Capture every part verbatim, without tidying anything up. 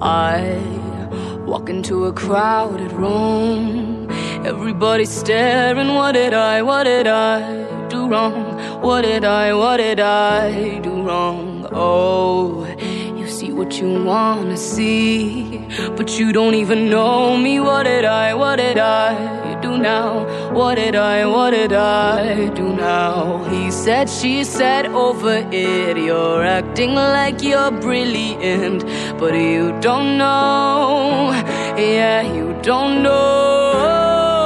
I walk into a crowded room, everybody's staring. What did I, what did I do wrong? What did I, what did I do wrong? Oh, you see what you wanna see, but you don't even know me. What did I, what did I do now? What did I, what did I do now? He said, she said, over it. You're acting like you're brilliant, but you don't know. Yeah, you don't know.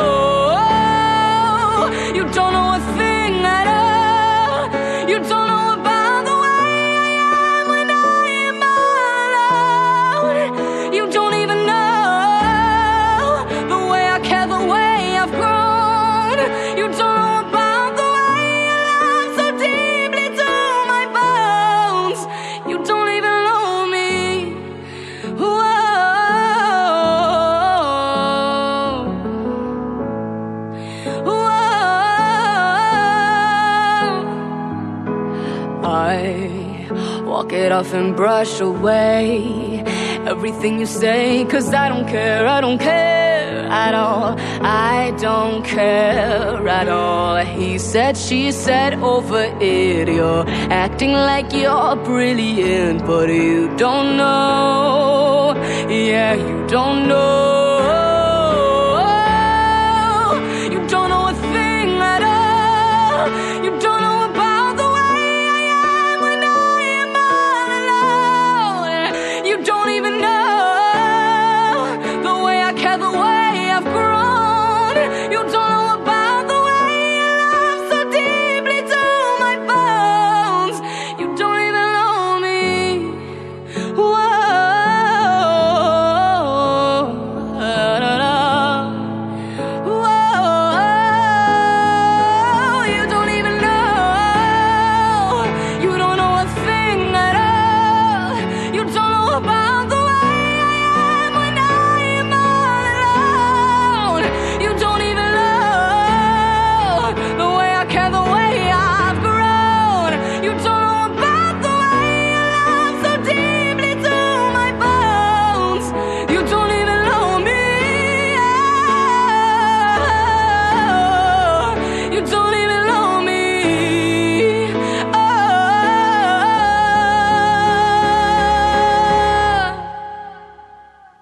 You don't know a thing at all. You don't know about the way I am when I am alone. You don't even know the way I care, the way I've grown. You don't know about the way you love so deeply to my bones. You don't even know me. Whoa. I walk it off and brush away everything you say, 'cause I don't care, I don't care at all. I don't care at all. He said, she said, over it. You're acting like you're brilliant, but you don't know. Yeah, you don't know.